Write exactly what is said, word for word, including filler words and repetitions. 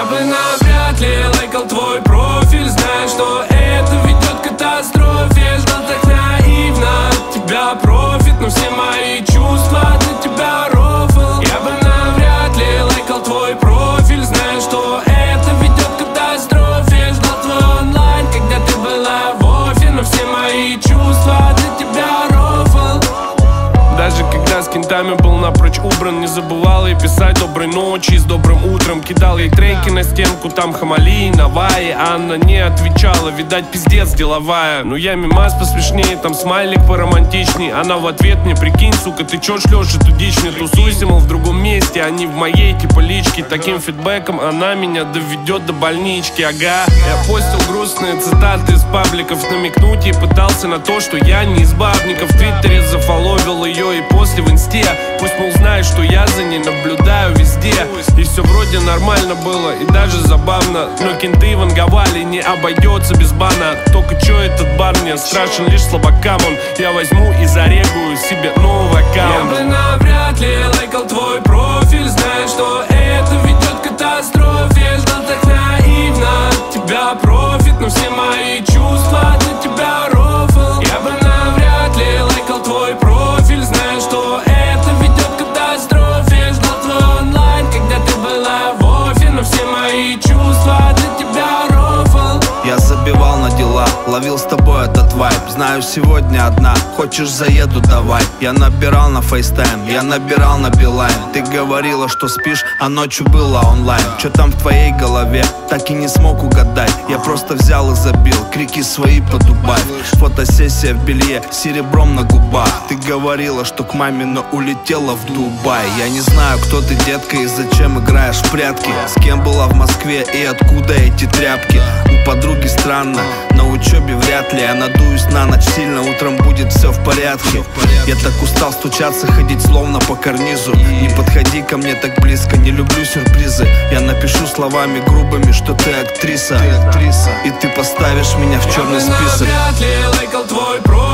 Я бы навряд ли лайкал твой профиль, зная, что это ведет к катастрофе. Ждал так наивно от тебя профит, но все мои чувства для тебя рофл. Я бы навряд ли лайкал твой профиль, зная, что это ведет к катастрофе. Ждал твой онлайн, когда ты была в офе, но все мои чувства для тебя рофл. Даже когда с кентами был напрочь убран, не забывал ей писать доброй ночи с добрым утром. Кидал ей треки на стенку, там Хамали, Наваи. Анна не отвечала, видать пиздец деловая. Но я мимас посмешнее, там смайлик поромантичней. Она в ответ мне: прикинь, сука, ты чё шлёшь эту дичь? Не тусуйся, мол, в другом месте, а не в моей типа личке. Таким фидбэком она меня доведет до больнички, ага. Я постил грустные цитаты из пабликов, намекнуть ей пытался на то, что я не из бабников. В твиттере зафоловил ее и после в инсте. Пусть, мол, знает, что я за ней наблюдаю везде. И все вроде нормально было и даже забавно, но кенты ванговали, не обойдется без бана. Только чё этот бар мне страшен лишь слабакам он. Я возьму и зарегую себе новый аккаунт. Я бы навряд ли лайкал твой профиль, зная, что это ведет к катастрофе. Ждал так наивно от тебя профит, но все мои чувства для тебя рофл. Я бы навряд ли лайкал твой профиль, зная, что это ведет к катастрофе. Ждал твой онлайн, когда ты была в офе, но все мои чувства для тебя рофл. Я забивал на дела, ловил с тобой этот вайб. Знаю, сегодня одна, хочешь заеду, давай. Я набирал на фейстайм, я набирал на билайн. Ты говорила, что спишь, а ночью было онлайн. Чё там в твоей голове, так и не смог угадать. Я просто взял и забил, крики свои подубавь. Фотосессия в белье, серебром на губах. Ты говорила, что к маме, но улетела в Дубай. Я не знаю, кто ты, детка, и зачем играешь в прятки. С кем была в Москве и откуда эти тряпки. У подруги странно, на учебе вряд ли. Я надуюсь на ночь сильно, утром будет все в порядке. Я так устал стучаться, ходить словно по карнизу. Не подходи ко мне так близко, не люблю сюрпризы. Я напишу словами грубыми, что ты актриса, и ты поставишь меня в черный список. Я бы навряд ли лайкал твой профиль,